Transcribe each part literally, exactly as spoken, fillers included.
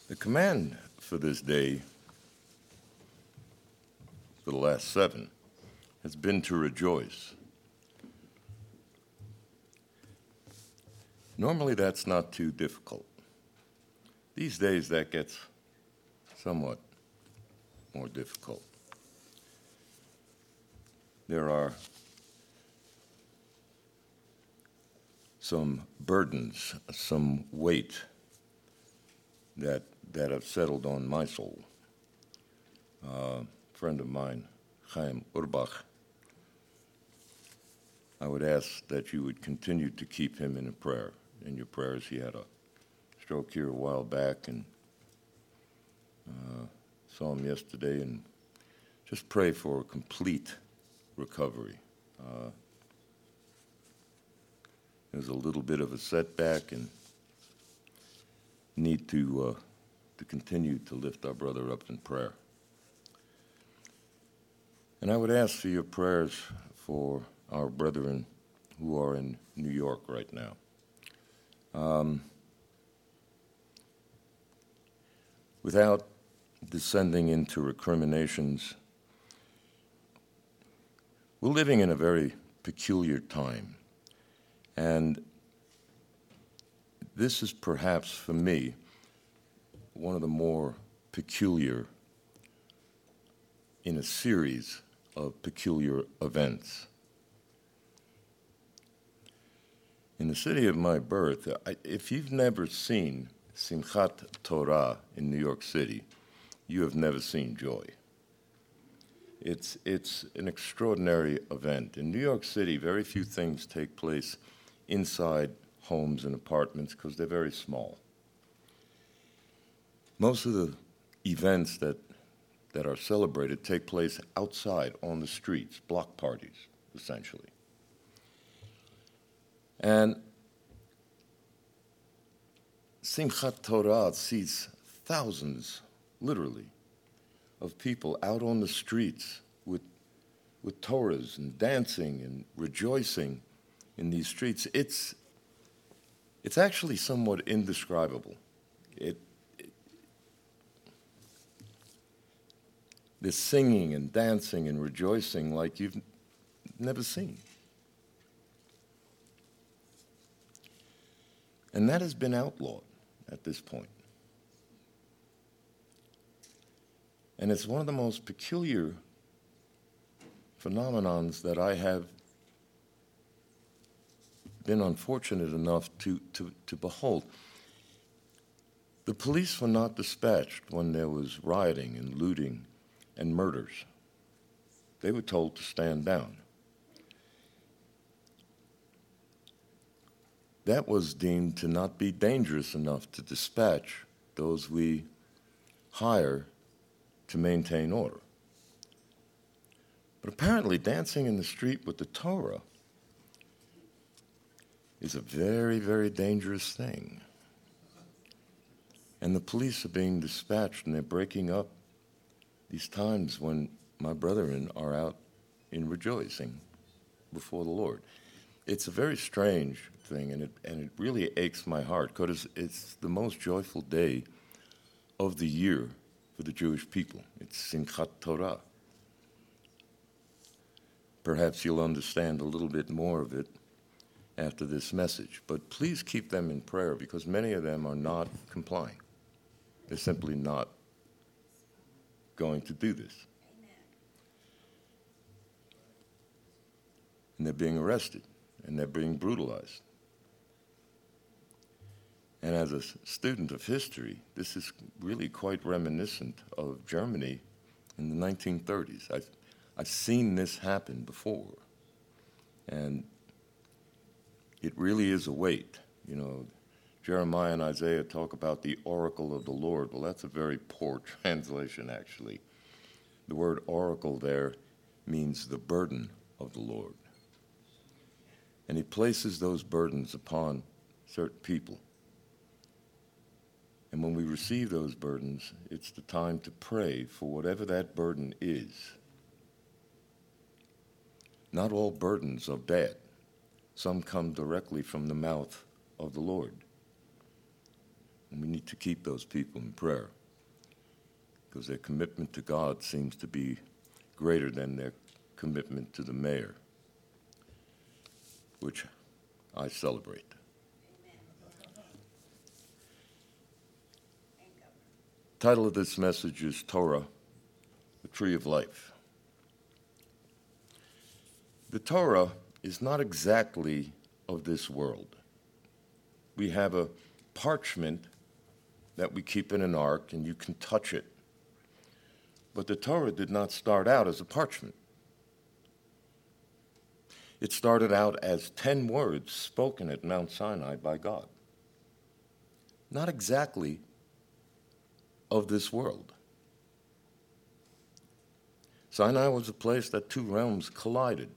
The command for this day, for the last seven, has been to rejoice. Normally that's not too difficult. These days that gets somewhat more difficult. There are some burdens, some weight that that have settled on my soul. Uh, a friend of mine, Chaim Urbach, I would ask that you would continue to keep him in a prayer, in your prayers. He had a stroke here a while back, and uh, saw him yesterday, and just pray for a complete recovery. Uh, it was a little bit of a setback, and need to uh, to continue to lift our brother up in prayer. And I would ask for your prayers for our brethren who are in New York right now. Um, without descending into recriminations, we're living in a very peculiar time. And this is perhaps, for me, one of the more peculiar in a series of peculiar events. In the city of my birth, I, if you've never seen Simchat Torah in New York City, you have never seen joy. It's, it's an extraordinary event. In New York City, very few things take place inside homes and apartments because they're very small. Most of the events that that are celebrated take place outside on the streets, block parties, essentially. And Simchat Torah sees thousands, literally, of people out on the streets with, with Torahs and dancing and rejoicing in these streets. It's, it's actually somewhat indescribable. It, This singing and dancing and rejoicing like you've never seen. And that has been outlawed at this point. And it's one of the most peculiar phenomenons that I have been unfortunate enough to, to, to behold. The police were not dispatched when there was rioting and looting and murders. They were told to stand down. That was deemed to not be dangerous enough to dispatch those we hire to maintain order. But apparently dancing in the street with the Torah is a very, very dangerous thing. And the police are being dispatched, and they're breaking up these times when my brethren are out in rejoicing before the Lord. It's a very strange thing, and it and it really aches my heart, because it's, it's the most joyful day of the year for the Jewish people. It's Simchat Torah. Perhaps you'll understand a little bit more of it after this message, but please keep them in prayer, because many of them are not complying. They're simply not going to do this. Amen. And they're being arrested, and they're being brutalized. And as a student of history, this is really quite reminiscent of Germany in the nineteen thirties. I've, I've seen this happen before. And it really is a weight. You know, Jeremiah and Isaiah talk about the oracle of the Lord. Well, that's a very poor translation, actually. The word oracle there means the burden of the Lord. And he places those burdens upon certain people. And when we receive those burdens, it's the time to pray for whatever that burden is. Not all burdens are bad. Some come directly from the mouth of the Lord. And we need to keep those people in prayer, because their commitment to God seems to be greater than their commitment to the mayor, which I celebrate. Title of this message is Torah, the Tree of Life. The Torah is not exactly of this world. We have a parchment that we keep in an ark, and you can touch it. But the Torah did not start out as a parchment. It started out as ten words spoken at Mount Sinai by God. Not exactly of this world. Sinai was a place that two realms collided.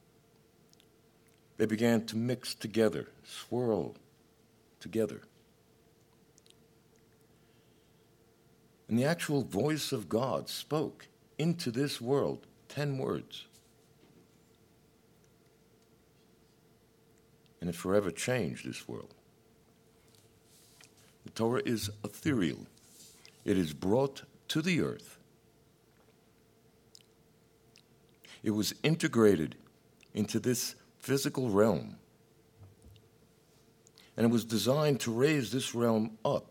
They began to mix together, swirl together. And the actual voice of God spoke into this world ten words. And it forever changed this world. The Torah is ethereal. It is brought to the earth. It was integrated into this physical realm. And it was designed to raise this realm up,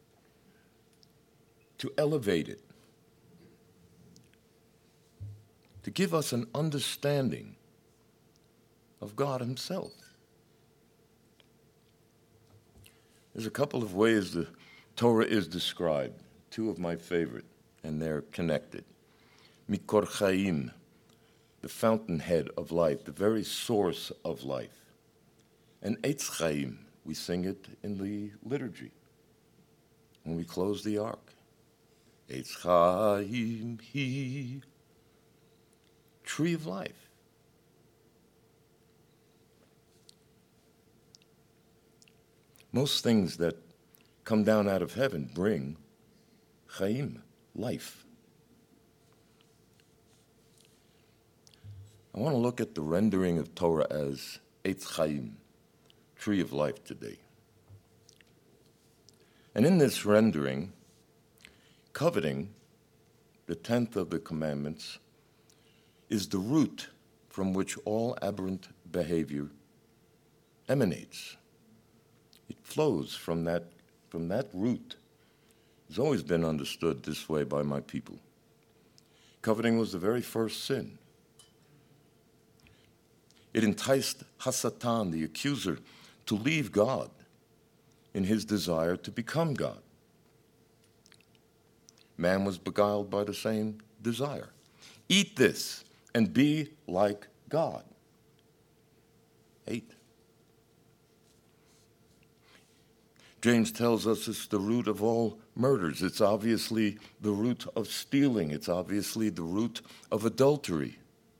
to elevate it, to give us an understanding of God Himself. There's a couple of ways the Torah is described, two of my favorite, and they're connected. Mikor Chaim, the fountainhead of life, the very source of life. And Eitz Chaim, we sing it in the liturgy when we close the ark. Eitz Chaim Hi, tree of life. Most things that come down out of heaven bring Chaim, life. I want to look at the rendering of Torah as Eitz Chaim, tree of life today. And in this rendering, coveting, the tenth of the commandments, is the root from which all aberrant behavior emanates. It flows from that, from that root. It's always been understood this way by my people. Coveting was the very first sin. It enticed Hasatan, the accuser, to leave God in his desire to become God. Man was beguiled by the same desire. Eat this and be like God. Eight. James tells us it's the root of all murders. It's obviously the root of stealing. It's obviously the root of adultery.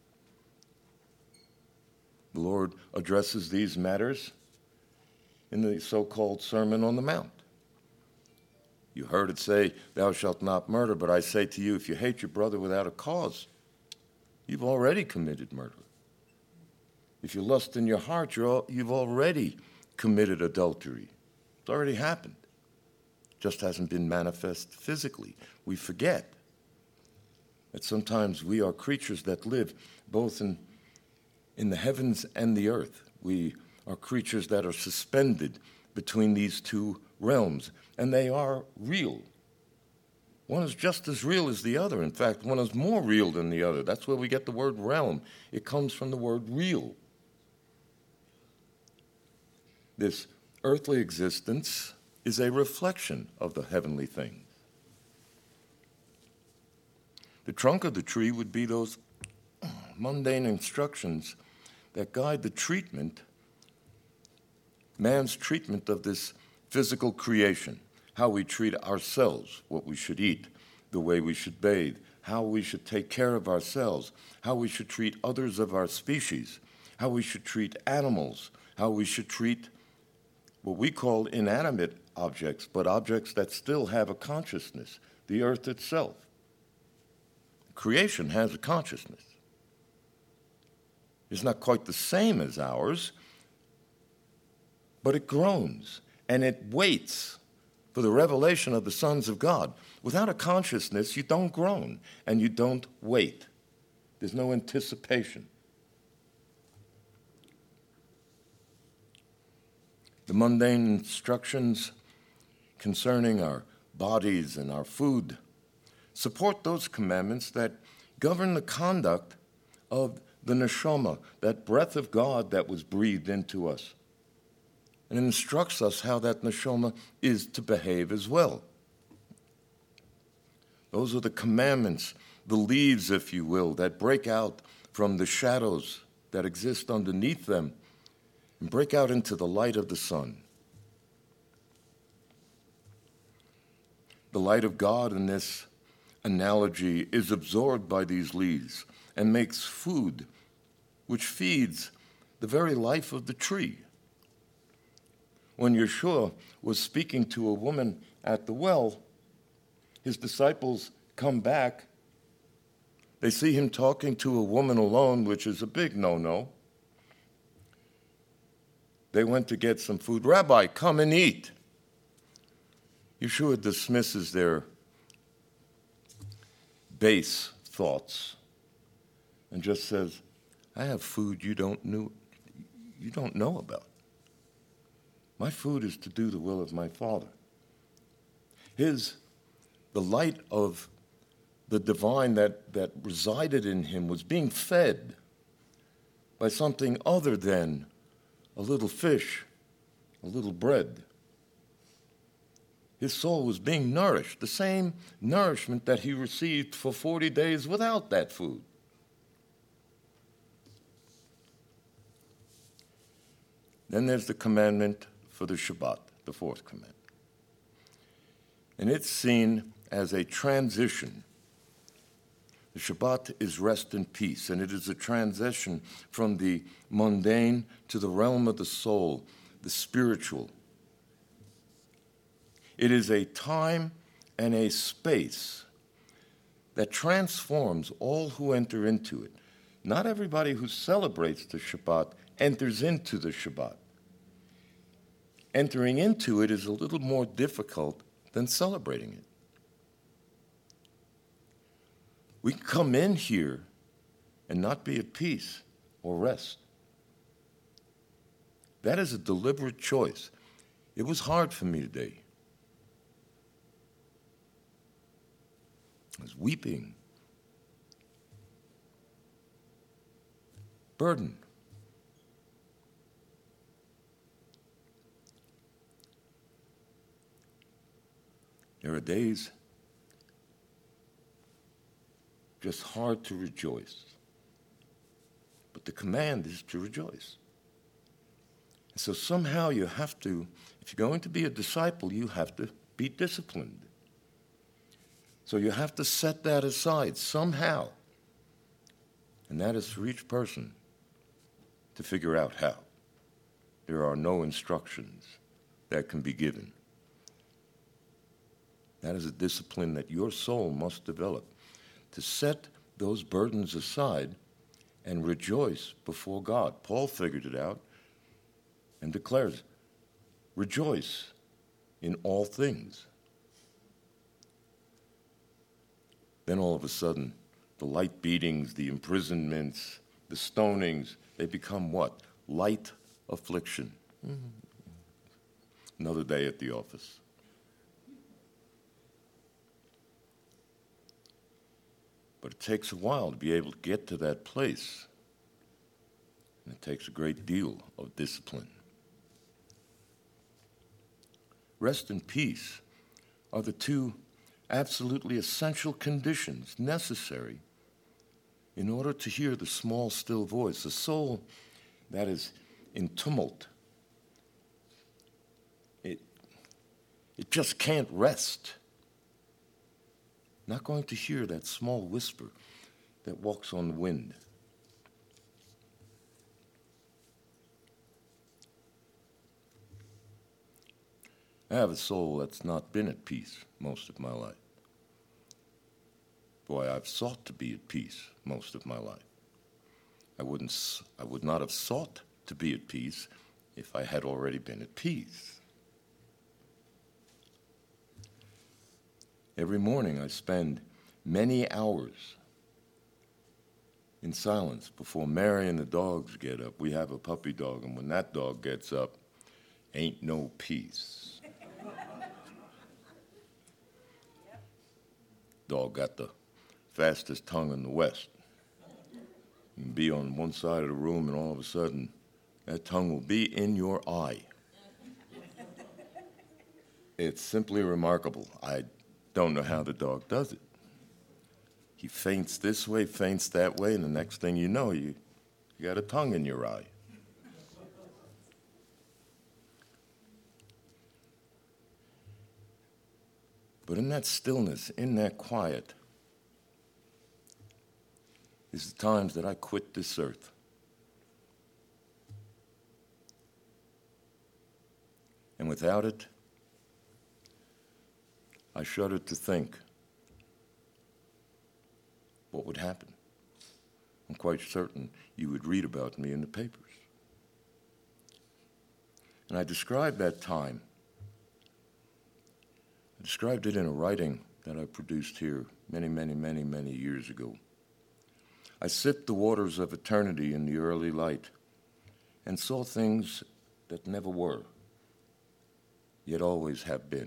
The Lord addresses these matters in the so-called Sermon on the Mount. You heard it say, thou shalt not murder, but I say to you, if you hate your brother without a cause, you've already committed murder. If you lust in your heart, you're all, you've already committed adultery. It's already happened. It just hasn't been manifest physically. We forget that sometimes we are creatures that live both in, in the heavens and the earth. We are creatures that are suspended between these two realms, and they are real. One is just as real as the other. In fact, one is more real than the other. That's where we get the word realm. It comes from the word real. This earthly existence is a reflection of the heavenly things. The trunk of the tree would be those mundane instructions that guide the treatment, man's treatment of this physical creation, how we treat ourselves, what we should eat, the way we should bathe, how we should take care of ourselves, how we should treat others of our species, how we should treat animals, how we should treat what we call inanimate objects, but objects that still have a consciousness, the earth itself. Creation has a consciousness. It's not quite the same as ours, but it groans and it waits for the revelation of the sons of God. Without a consciousness, you don't groan and you don't wait. There's no anticipation. The mundane instructions concerning our bodies and our food support those commandments that govern the conduct of the neshama, that breath of God that was breathed into us, and instructs us how that neshama is to behave as well. Those are the commandments, the leaves, if you will, that break out from the shadows that exist underneath them and break out into the light of the sun. The light of God in this analogy is absorbed by these leaves and makes food, which feeds the very life of the tree. When Yeshua was speaking to a woman at the well, his disciples come back. They see him talking to a woman alone, which is a big no-no. They went to get some food. Rabbi, come and eat. Yeshua dismisses their base thoughts and just says, I have food you don't know, you don't know about. My food is to do the will of my Father. His, the light of the divine that, that resided in him was being fed by something other than a little fish, a little bread. His soul was being nourished, the same nourishment that he received for forty days without that food. Then there's the commandment for the Shabbat, the fourth commandment. And it's seen as a transition. The Shabbat is rest and peace, and it is a transition from the mundane to the realm of the soul, the spiritual. It is a time and a space that transforms all who enter into it. Not everybody who celebrates the Shabbat enters into the Shabbat. Entering into it is a little more difficult than celebrating it. We can come in here and not be at peace or rest. That is a deliberate choice. It was hard for me today. I was weeping, burdened. There are days just hard to rejoice. But the command is to rejoice. And so somehow you have to, if you're going to be a disciple, you have to be disciplined. So you have to set that aside somehow. And that is for each person to figure out how. There are no instructions that can be given. That is a discipline that your soul must develop, to set those burdens aside and rejoice before God. Paul figured it out and declares, rejoice in all things. Then all of a sudden, the light beatings, the imprisonments, the stonings, they become what? Light affliction. Mm-hmm. Another day at the office. But it takes a while to be able to get to that place. And it takes a great deal of discipline. Rest and peace are the two absolutely essential conditions necessary in order to hear the small, still voice, a soul that is in tumult. It, it just can't rest. Not going to hear that small whisper that walks on the wind. I have a soul that's not been at peace most of my life. Boy, I've sought to be at peace most of my life. I wouldn't, I would not have sought to be at peace if I had already been at peace. Every morning I spend many hours in silence before Mary and the dogs get up. We have a puppy dog, and when that dog gets up, ain't no peace. Dog got the fastest tongue in the West. You can be on one side of the room, and all of a sudden, that tongue will be in your eye. It's simply remarkable. I don't know how the dog does it. He faints this way, faints that way, and the next thing you know, you, you got a tongue in your eye. But in that stillness, in that quiet, is the times that I quit this earth. And without it, I shudder to think what would happen. I'm quite certain you would read about me in the papers. And I described that time. I described it in a writing that I produced here many, many, many, many years ago. I sipped the waters of eternity in the early light and saw things that never were, yet always have been.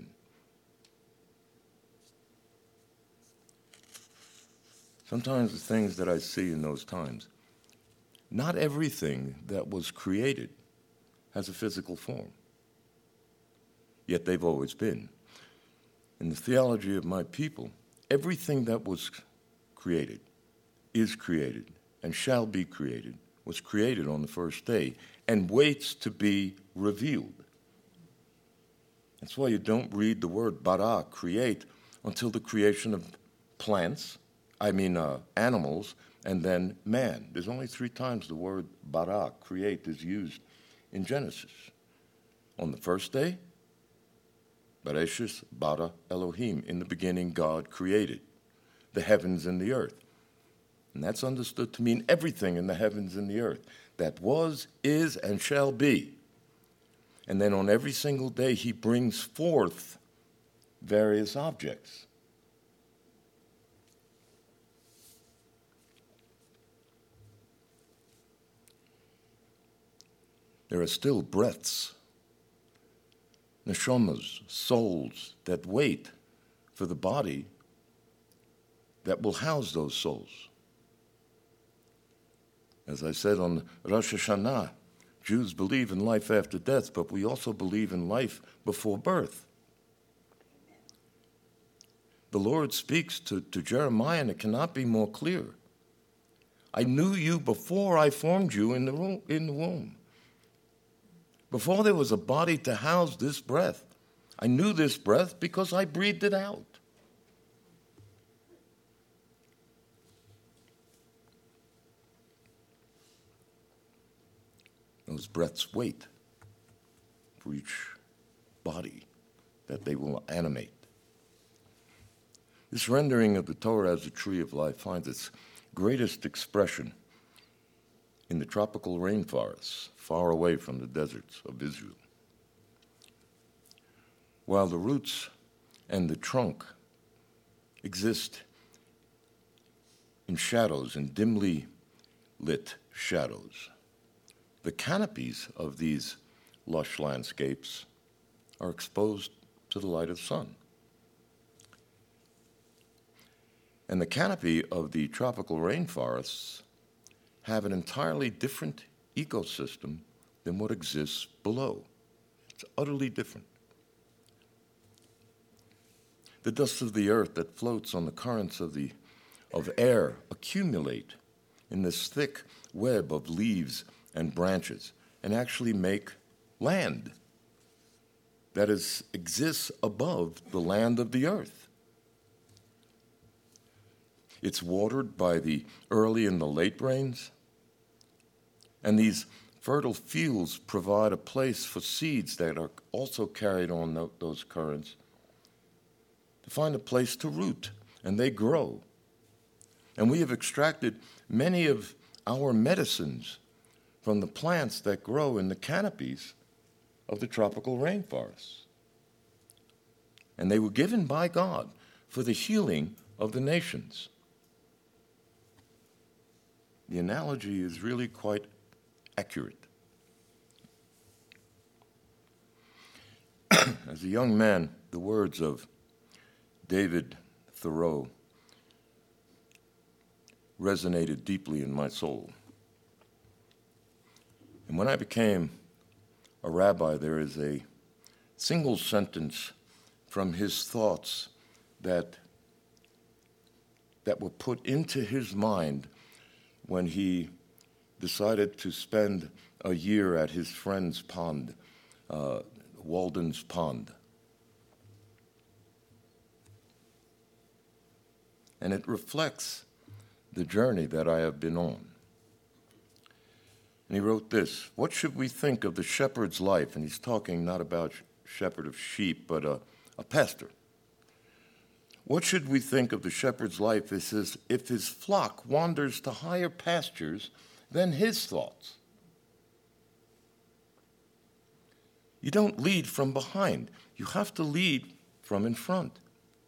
Sometimes the things that I see in those times, not everything that was created has a physical form, yet they've always been. In the theology of my people, everything that was created, is created, and shall be created, was created on the first day and waits to be revealed. That's why you don't read the word bara, create, until the creation of plants, I mean uh, animals, and then man. There's only three times the word bara, create, is used in Genesis. On the first day, Bereshis bara Elohim, in the beginning God created the heavens and the earth. And that's understood to mean everything in the heavens and the earth that was, is, and shall be. And then on every single day, he brings forth various objects. There are still breaths, neshamas, souls that wait for the body that will house those souls. As I said on Rosh Hashanah, Jews believe in life after death, but we also believe in life before birth. The Lord speaks to, to Jeremiah, and it cannot be more clear. I knew you before I formed you in the womb, in the womb. Before there was a body to house this breath, I knew this breath because I breathed it out. Those breaths wait for each body that they will animate. This rendering of the Torah as a tree of life finds its greatest expression in the tropical rainforests far away from the deserts of Israel. While the roots and the trunk exist in shadows, in dimly lit shadows, the canopies of these lush landscapes are exposed to the light of the sun. And the canopy of the tropical rainforests have an entirely different ecosystem than what exists below. It's utterly different. The dust of the earth that floats on the currents of the of air accumulate in this thick web of leaves and branches and actually make land that is exists above the land of the earth. It's watered by the early and the late rains, and these fertile fields provide a place for seeds that are also carried on th- those currents to find a place to root, and they grow. And we have extracted many of our medicines from the plants that grow in the canopies of the tropical rainforests. And they were given by God for the healing of the nations. The analogy is really quite accurate. As a young man, the words of David Thoreau resonated deeply in my soul. And when I became a rabbi, there is a single sentence from his thoughts that, that were put into his mind when he decided to spend a year at his friend's pond, uh, Walden's Pond. And it reflects the journey that I have been on. And he wrote this: what should we think of the shepherd's life? And he's talking not about shepherd of sheep, but a, a pastor. What should we think of the shepherd's life if his, if his flock wanders to higher pastures than his thoughts? You don't lead from behind. You have to lead from in front.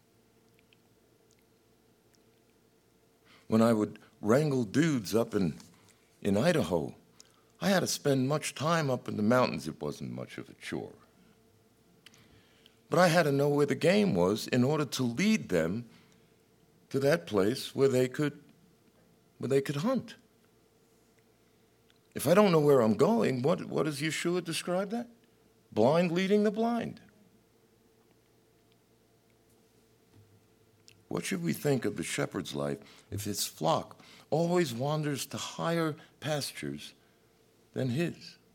When I would wrangle dudes up in, in Idaho, I had to spend much time up in the mountains. It wasn't much of a chore. But I had to know where the game was in order to lead them to that place where they could, where they could hunt. If I don't know where I'm going, what, what does Yeshua describe that? Blind leading the blind. What should we think of the shepherd's life if his flock always wanders to higher pastures than his?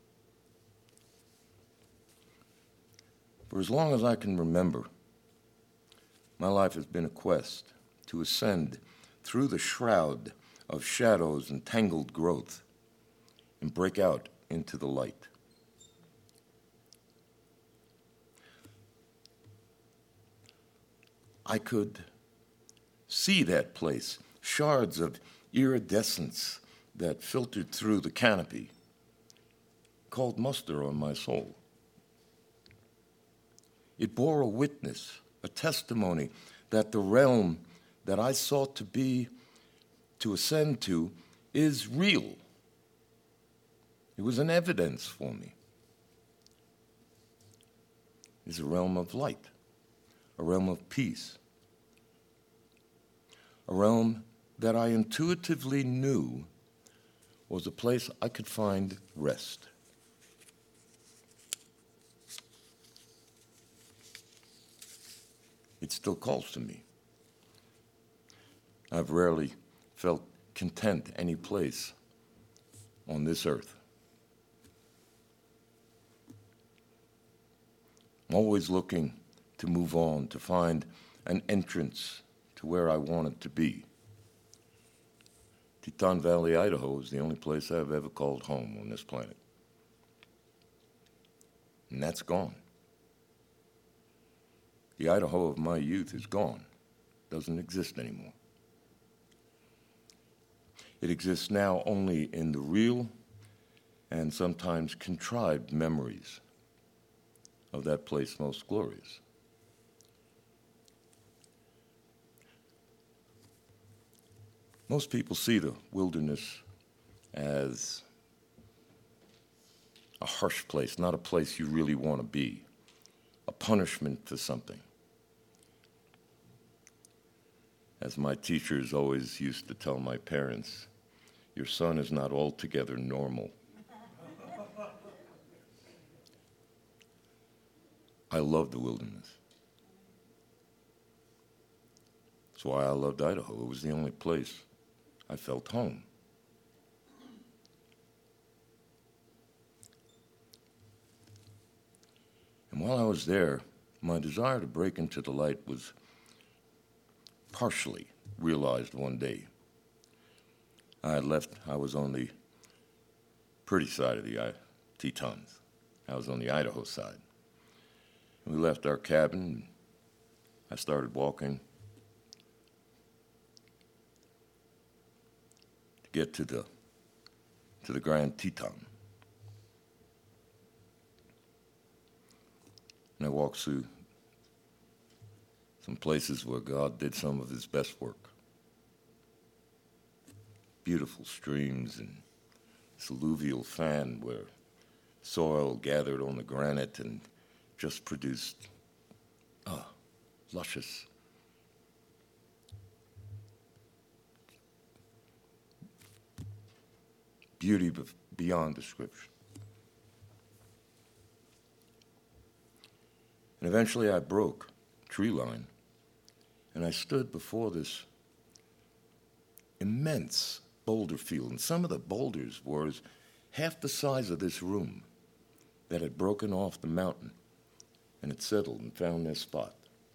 For as long as I can remember, my life has been a quest to ascend through the shroud of shadows and tangled growth and break out into the light. I could see that place, shards of iridescence that filtered through the canopy, called muster on my soul. It bore a witness, a testimony that the realm that I sought to be, to ascend to, is real. It was an evidence for me. It's a realm of light, a realm of peace, a realm that I intuitively knew was a place I could find rest. It still calls to me. I've rarely felt content any place on this earth. I'm always looking to move on, to find an entrance to where I wanted to be. Teton Valley, Idaho is the only place I've ever called home on this planet. And that's gone. The Idaho of my youth is gone, doesn't exist anymore. It exists now only in the real and sometimes contrived memories of that place most glorious. Most people see the wilderness as a harsh place, not a place you really want to be, a punishment for something. As my teachers always used to tell my parents, your son is not altogether normal. I love the wilderness. That's why I loved Idaho. It was the only place I felt home. And while I was there, my desire to break into the light was partially realized one day. I had left, I was on the pretty side of the I- Tetons. I was on the Idaho side. And we left our cabin, and I started walking to get to the, to the Grand Teton. And I walked through some places where God did some of his best work. Beautiful streams and this alluvial fan where soil gathered on the granite and just produced ah, luscious, beauty beyond description. And eventually I broke tree line, and I stood before this immense boulder field. And some of the boulders were half the size of this room that had broken off the mountain and had settled and found their spot.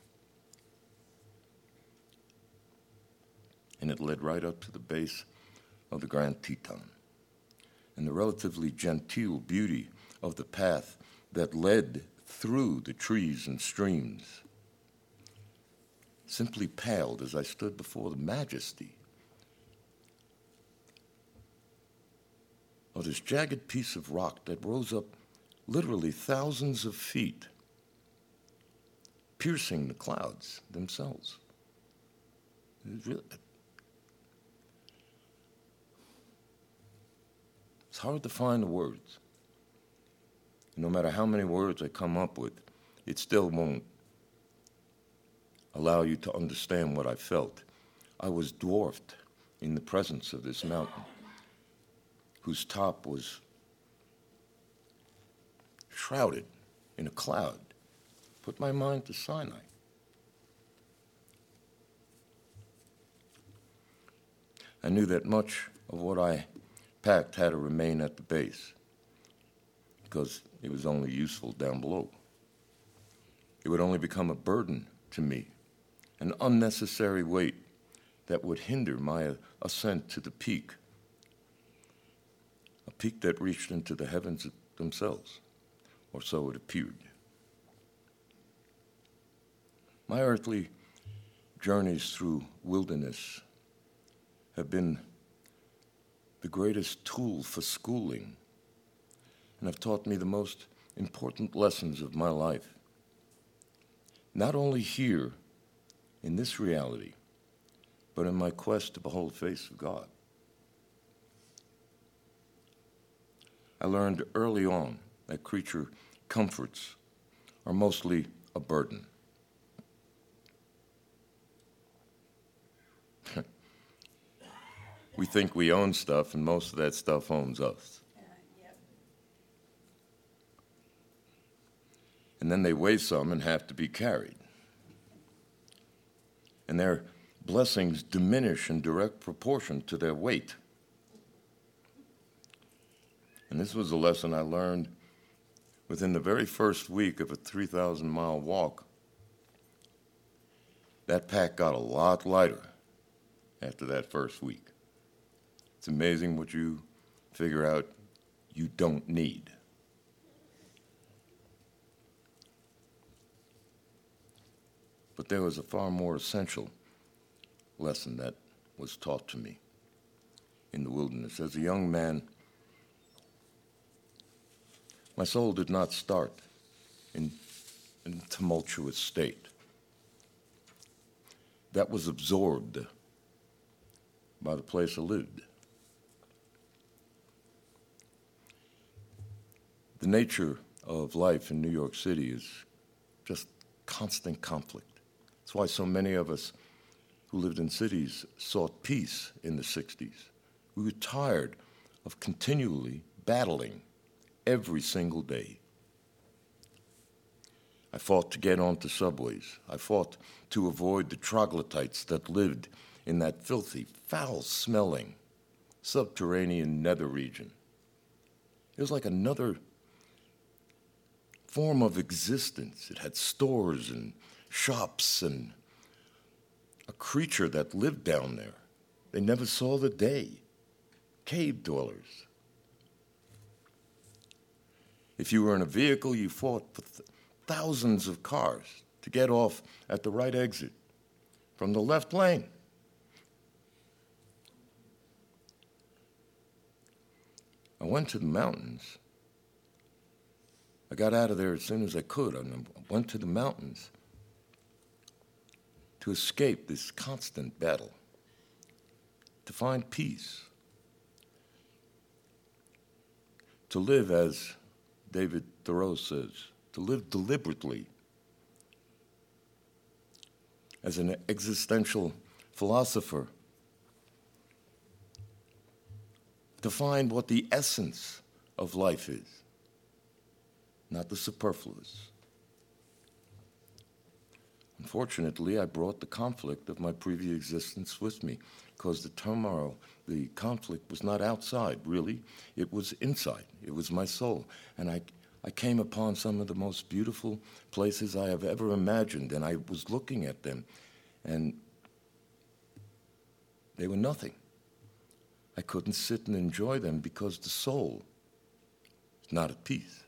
And it led right up to the base of the Grand Teton. And the relatively genteel beauty of the path that led through the trees and streams simply paled as I stood before the majesty of this jagged piece of rock that rose up literally thousands of feet, piercing the clouds themselves. It was really, it's hard to find the words. No matter how many words I come up with, it still won't allow you to understand what I felt. I was dwarfed in the presence of this mountain, whose top was shrouded in a cloud. Put my mind to Sinai. I knew that much of what I packed had to remain at the base, because it was only useful down below. It would only become a burden to me, an unnecessary weight that would hinder my ascent to the peak, a peak that reached into the heavens themselves, or so it appeared. My earthly journeys through wilderness have been the greatest tool for schooling, and have taught me the most important lessons of my life. Not only here, in this reality, but in my quest to behold the face of God. I learned early on that creature comforts are mostly a burden. We think we own stuff, and most of that stuff owns us. Uh, yep. And then they weigh some and have to be carried. And their blessings diminish in direct proportion to their weight. And this was a lesson I learned within the very first week of a three thousand mile walk. That pack got a lot lighter after that first week. It's amazing what you figure out you don't need. But there was a far more essential lesson that was taught to me in the wilderness. As a young man, my soul did not start in, in a tumultuous state. That was absorbed by the place I lived. The nature of life in New York City is just constant conflict. That's why so many of us who lived in cities sought peace in the sixties. We were tired of continually battling every single day. I fought to get onto subways. I fought to avoid the troglodytes that lived in that filthy, foul-smelling, subterranean nether region. It was like another form of existence. It had stores and shops and a creature that lived down there. They never saw the day. Cave dwellers. If you were in a vehicle, you fought with thousands of cars to get off at the right exit from the left lane. I went to the mountains. I got out of there as soon as I could. I went to the mountains. to escape this constant battle, to find peace, to live, as David Thoreau says, to live deliberately. As an existential philosopher, to find what the essence of life is, not the superfluous. Unfortunately, I brought the conflict of my previous existence with me, because the turmoil, the conflict was not outside, really. It was inside. It was my soul. And I, I came upon some of the most beautiful places I have ever imagined, and I was looking at them, and they were nothing. I couldn't sit and enjoy them because the soul is not at peace.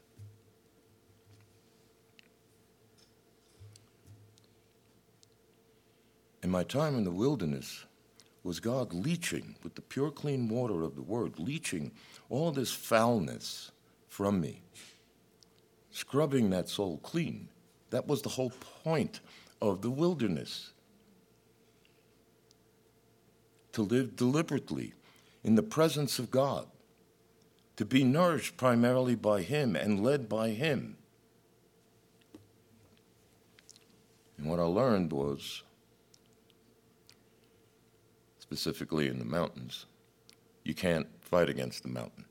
And my time in the wilderness was God leaching with the pure, clean water of the Word, leaching all this foulness from me, scrubbing that soul clean. That was the whole point of the wilderness, to live deliberately in the presence of God, to be nourished primarily by Him and led by Him. And what I learned was, specifically in the mountains, you can't fight against the mountain.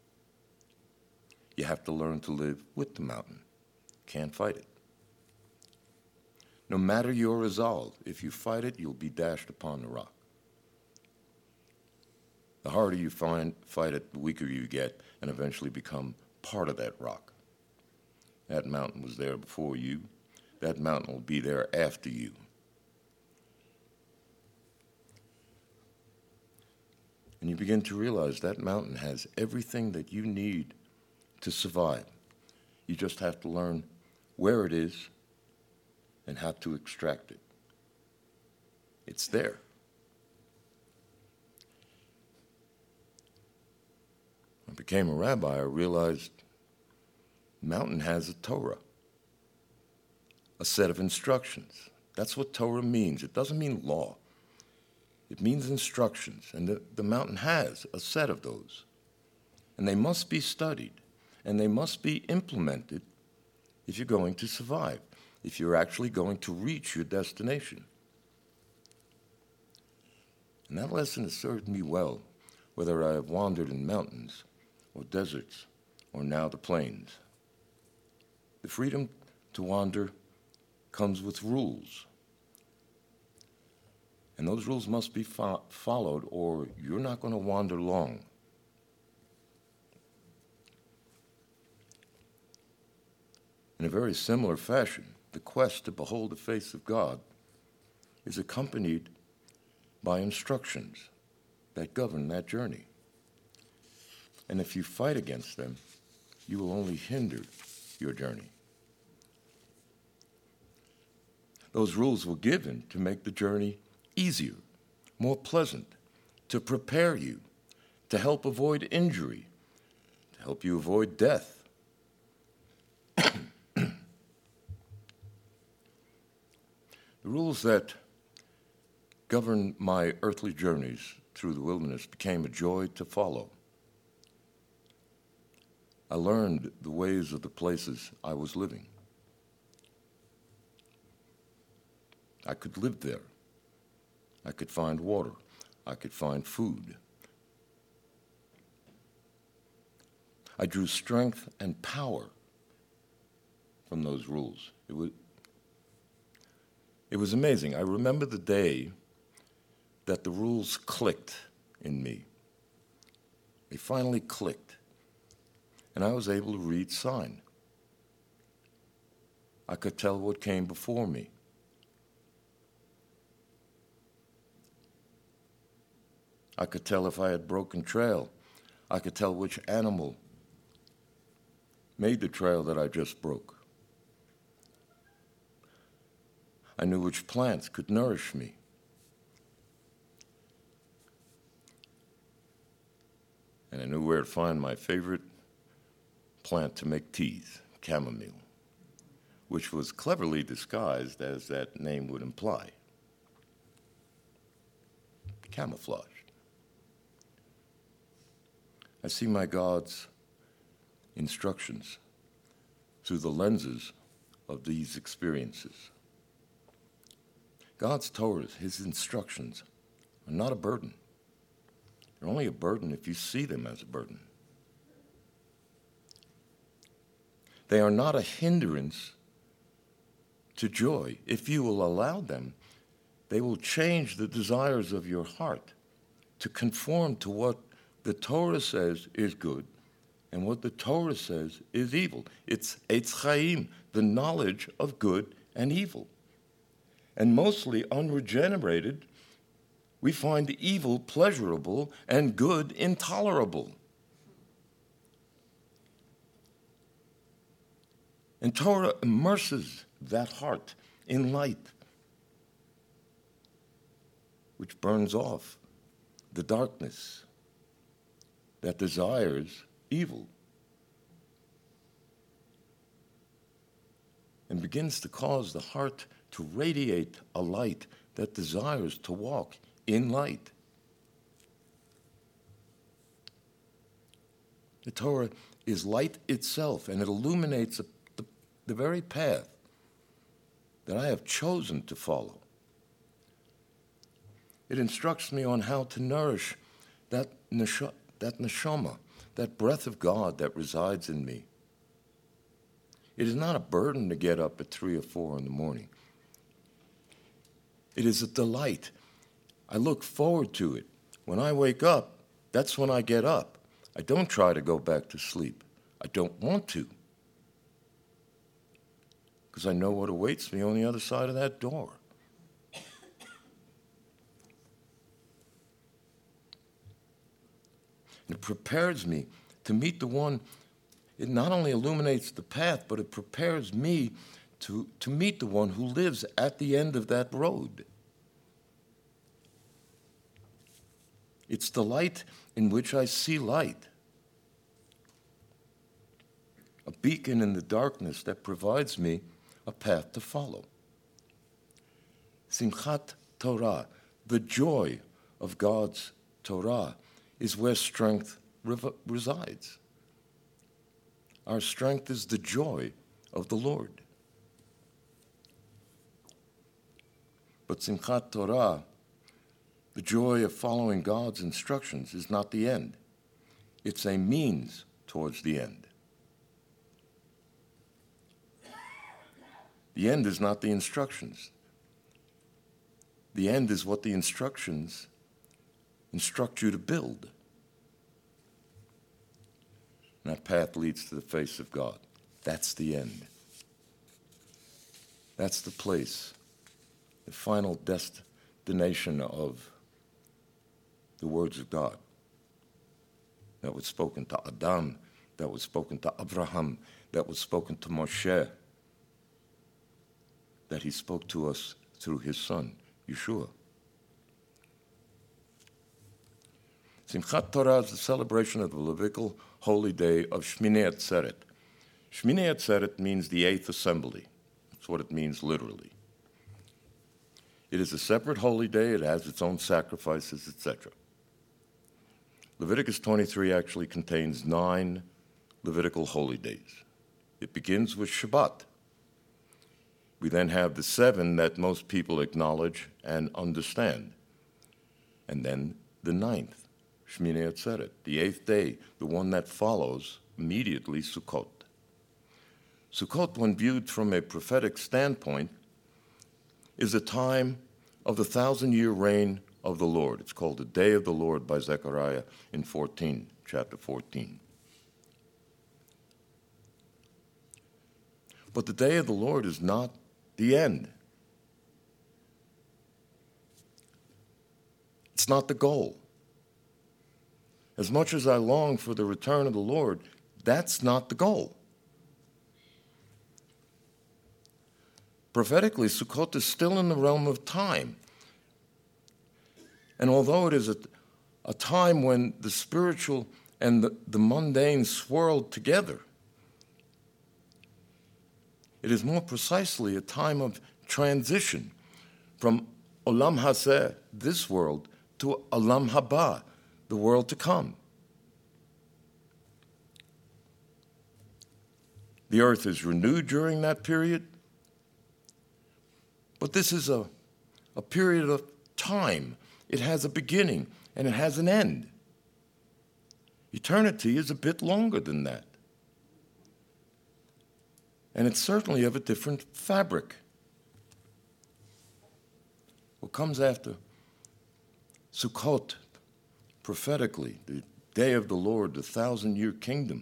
You have to learn to live with the mountain. Can't fight it. No matter your resolve, if you fight it, you'll be dashed upon the rock. The harder you find, fight it, the weaker you get, and eventually become part of that rock. That mountain was there before you. That mountain will be there after you. And you begin to realize that mountain has everything that you need to survive. You just have to learn where it is and how to extract it. It's there. When I became a rabbi, I realized the mountain has a Torah, a set of instructions. That's what Torah means. It doesn't mean law. It means instructions, and the, the mountain has a set of those. And they must be studied, and they must be implemented if you're going to survive, if you're actually going to reach your destination. And that lesson has served me well, whether I have wandered in mountains or deserts or now the plains. The freedom to wander comes with rules. And those rules must be fo- followed, or you're not going to wander long. In a very similar fashion, the quest to behold the face of God is accompanied by instructions that govern that journey. And if you fight against them, you will only hinder your journey. Those rules were given to make the journey easier, more pleasant, to prepare you, to help avoid injury, to help you avoid death. The rules that govern my earthly journeys through the wilderness became a joy to follow. I learned the ways of the places I was living. I could live there. I could find water. I could find food. I drew strength and power from those rules. It was, it was amazing. I remember the day that the rules clicked in me. They finally clicked. And I was able to read sign. I could tell what came before me. I could tell if I had broken trail. I could tell which animal made the trail that I just broke. I knew which plants could nourish me. And I knew where to find my favorite plant to make teas, chamomile, which was cleverly disguised as that name would imply. camouflaged. I see my God's instructions through the lenses of these experiences. God's Torah, his instructions, are not a burden. They're only a burden if you see them as a burden. They are not a hindrance to joy. If you will allow them, they will change the desires of your heart to conform to what the Torah says is good and what the Torah says is evil. It's Eitz Chaim, the knowledge of good and evil. And mostly unregenerated, we find evil pleasurable and good intolerable. And Torah immerses that heart in light, which burns off the darkness that desires evil and begins to cause the heart to radiate a light that desires to walk in light. The Torah is light itself, and it illuminates the, the very path that I have chosen to follow. It instructs me on how to nourish that, nesh- that neshama, that breath of God that resides in me. It is not a burden to get up at three or four in the morning. It is a delight. I look forward to it. When I wake up, that's when I get up. I don't try to go back to sleep. I don't want to, because I know what awaits me on the other side of that door. It prepares me to meet the one. It not only illuminates the path, but it prepares me to, to meet the one who lives at the end of that road. It's the light in which I see light, a beacon in the darkness that provides me a path to follow. Simchat Torah, the joy of God's Torah, is where strength rev- resides. Our strength is the joy of the Lord. But Simchat Torah, the joy of following God's instructions, is not the end. It's a means towards the end. The end is not the instructions. The end is what the instructions instruct you to build. And that path leads to the face of God. That's the end. That's the place, the final destination of the words of God that was spoken to Adam, that was spoken to Abraham, that was spoken to Moshe, that he spoke to us through his son, Yeshua. Simchat Torah is the celebration of the Levitical holy day of Shminei Atzeret. Shminei Atzeret means the eighth assembly. That's what it means literally. It is a separate holy day. It has its own sacrifices, et cetera. Leviticus twenty-three actually contains nine Levitical holy days. It begins with Shabbat. We then have the seven that most people acknowledge and understand. And then the ninth, Shminei Atzeret, the eighth day, the one that follows immediately Sukkot. Sukkot, when viewed from a prophetic standpoint, is a time of the thousand-year reign of the Lord. It's called the Day of the Lord by Zechariah in fourteen, chapter fourteen. But the Day of the Lord is not the end. It's not the goal. As much as I long for the return of the Lord, that's not the goal. Prophetically, Sukkot is still in the realm of time. And although it is a, a time when the spiritual and the, the mundane swirled together, it is more precisely a time of transition from Olam Hazeh, this world, to Olam Haba, the world to come. The earth is renewed during that period, but this is a, a period of time. It has a beginning and it has an end. Eternity is a bit longer than that. And it's certainly of a different fabric. What comes after Sukkot, prophetically, the day of the Lord, the thousand-year kingdom,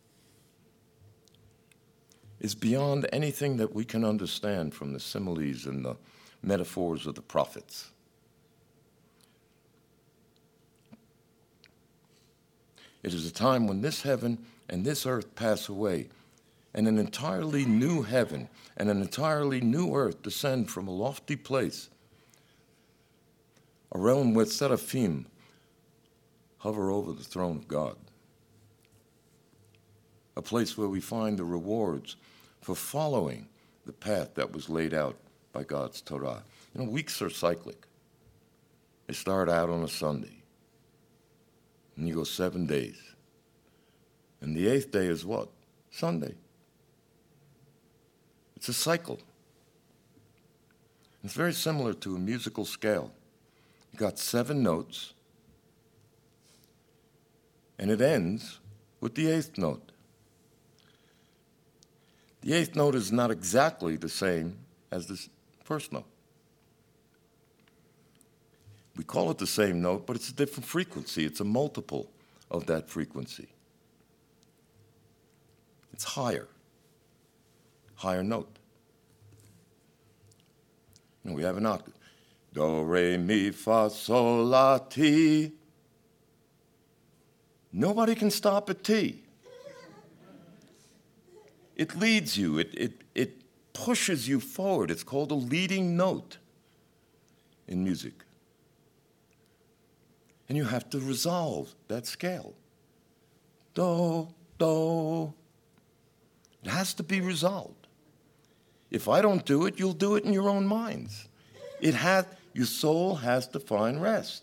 is beyond anything that we can understand from the similes and the metaphors of the prophets. It is a time when this heaven and this earth pass away, and an entirely new heaven and an entirely new earth descend from a lofty place, a realm where seraphim hover over the throne of God, a place where we find the rewards for following the path that was laid out by God's Torah. You know, weeks are cyclic. They start out on a Sunday, and you go seven days. And the eighth day is what? Sunday. It's a cycle. It's very similar to a musical scale. You got seven notes, and it ends with the eighth note. The eighth note is not exactly the same as the first note. We call it the same note, but it's a different frequency. It's a multiple of that frequency. It's higher, higher note. You know, we have an octave. Do, re, mi, fa, sol, la, ti. Nobody can stop at T. It leads you. It, it, it pushes you forward. It's called a leading note in music. And you have to resolve that scale. Do, do. It has to be resolved. If I don't do it, you'll do it in your own minds. It has, your soul has to find rest.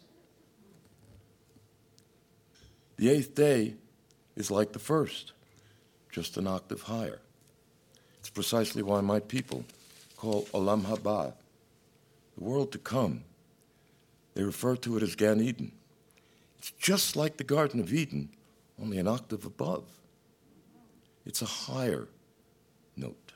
The eighth day is like the first, just an octave higher. It's precisely why my people call Olam Haba, the world to come. They refer to it as Gan Eden. It's just like the Garden of Eden, only an octave above. It's a higher note.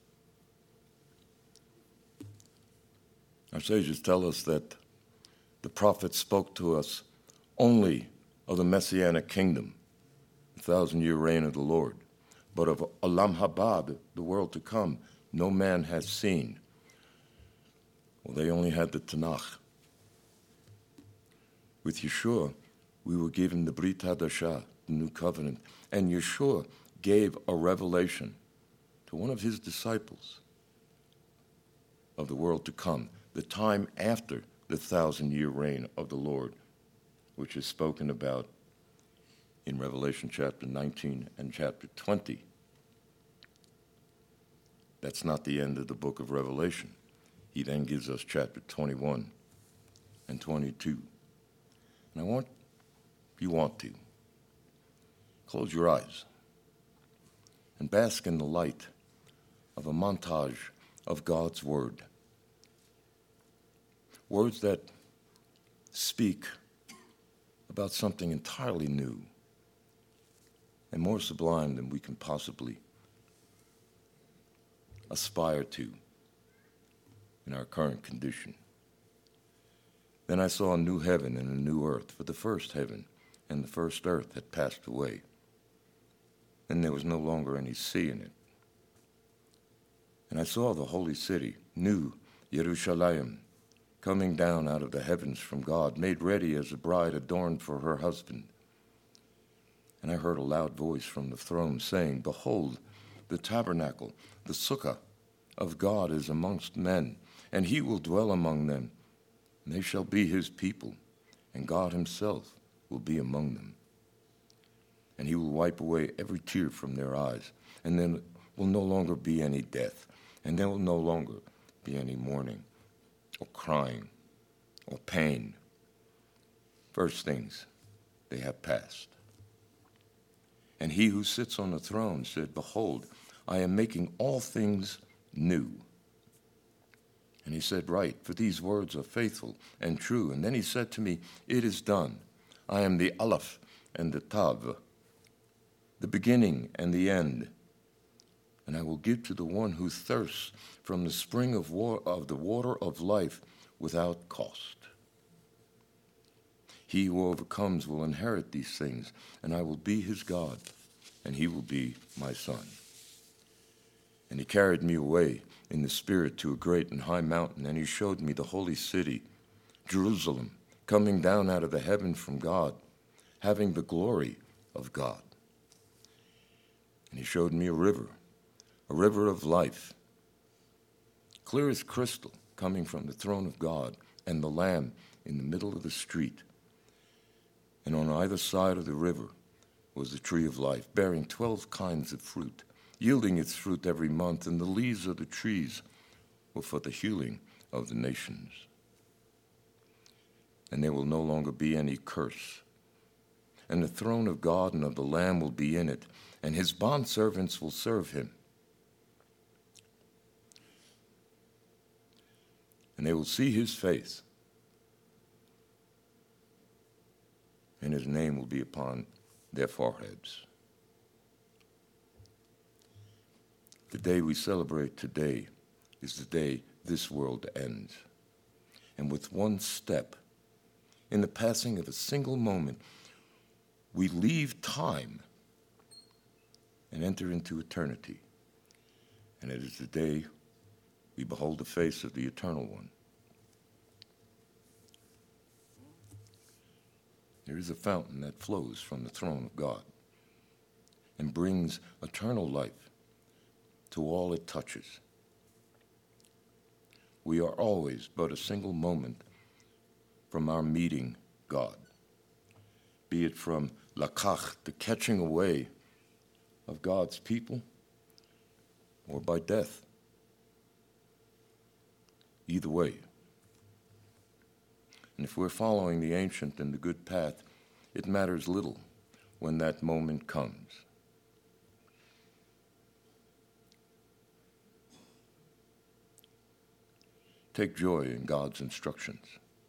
Our sages tell us that the prophets spoke to us only of the Messianic kingdom, the thousand-year reign of the Lord, but of Olam Haba, the world to come, no man has seen. Well, they only had the Tanakh. With Yeshua, we were given the Brit Hadashah, the new covenant, and Yeshua gave a revelation to one of his disciples of the world to come, the time after the thousand-year reign of the Lord, which is spoken about in Revelation chapter nineteen and chapter twenty. That's not the end of the book of Revelation. He then gives us chapter twenty-one and twenty-two. And I want, if you want to, close your eyes and bask in the light of a montage of God's word. Words that speak about something entirely new and more sublime than we can possibly aspire to in our current condition. Then I saw a new heaven and a new earth, for the first heaven and the first earth had passed away, and there was no longer any sea in it. And I saw the holy city, New Yerushalayim, coming down out of the heavens from God, made ready as a bride adorned for her husband. And I heard a loud voice from the throne saying, Behold, the tabernacle, the sukkah of God is amongst men, and he will dwell among them. And they shall be his people, and God himself will be among them. And he will wipe away every tear from their eyes, and then will no longer be any death, and there will no longer be any mourning, or crying, or pain, First things, they have passed. And he who sits on the throne said, Behold, I am making all things new. And he said, Write, for these words are faithful and true. And then he said to me, It is done. I am the Aleph and the Tav, the beginning and the end. And I will give to the one who thirsts from the spring of, wa- of the water of life without cost. He who overcomes will inherit these things, and I will be his God, and he will be my son. And he carried me away in the spirit to a great and high mountain, and he showed me the holy city, Jerusalem, coming down out of the heaven from God, having the glory of God. And he showed me a river, a river of life, clear as crystal, coming from the throne of God and the Lamb in the middle of the street. And on either side of the river was the tree of life, bearing twelve kinds of fruit, yielding its fruit every month, and the leaves of the trees were for the healing of the nations. And there will no longer be any curse. And the throne of God and of the Lamb will be in it, and his bondservants will serve him. And they will see his face, and his name will be upon their foreheads. The day we celebrate today is the day this world ends. And with one step, in the passing of a single moment, we leave time and enter into eternity. And it is the day we behold the face of the Eternal One. There is a fountain that flows from the throne of God and brings eternal life to all it touches. We are always but a single moment from our meeting God, be it from lakach, the catching away of God's people, or by death. Either way. And if we're following the ancient and the good path, it matters little when that moment comes. Take joy in God's instructions.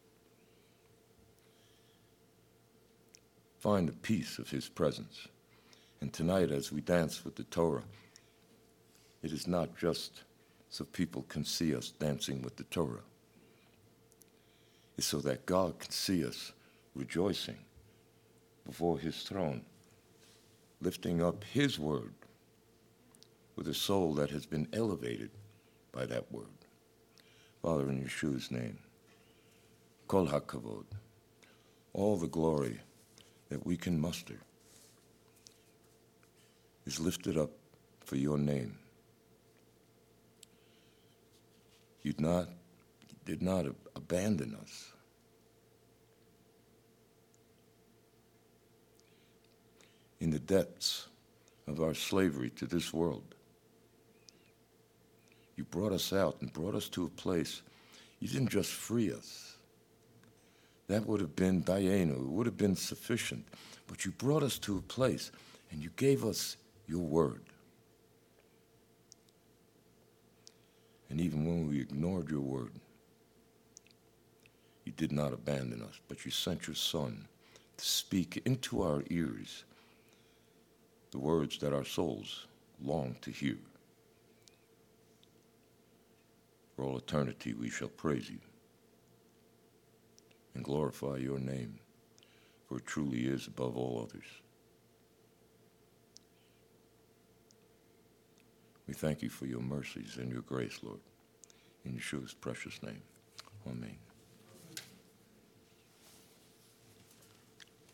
Find the peace of his presence. And tonight, as we dance with the Torah, it is not just so people can see us dancing with the Torah. It's so that God can see us rejoicing before his throne, lifting up his word with a soul that has been elevated by that word. Father, in Yeshua's name, Kol HaKavod, all the glory that we can muster is lifted up for your name. You did not, you did not ab- abandon us. In the depths of our slavery to this world, you brought us out and brought us to a place. You didn't just free us. That would have been dayenu, it would have been sufficient. But you brought us to a place and you gave us your word. And even when we ignored your word, you did not abandon us, but you sent your Son to speak into our ears the words that our souls long to hear. For all eternity we shall praise you and glorify your name, for it truly is above all others. We thank you for your mercies and your grace, Lord. In Yeshua's precious name, amen.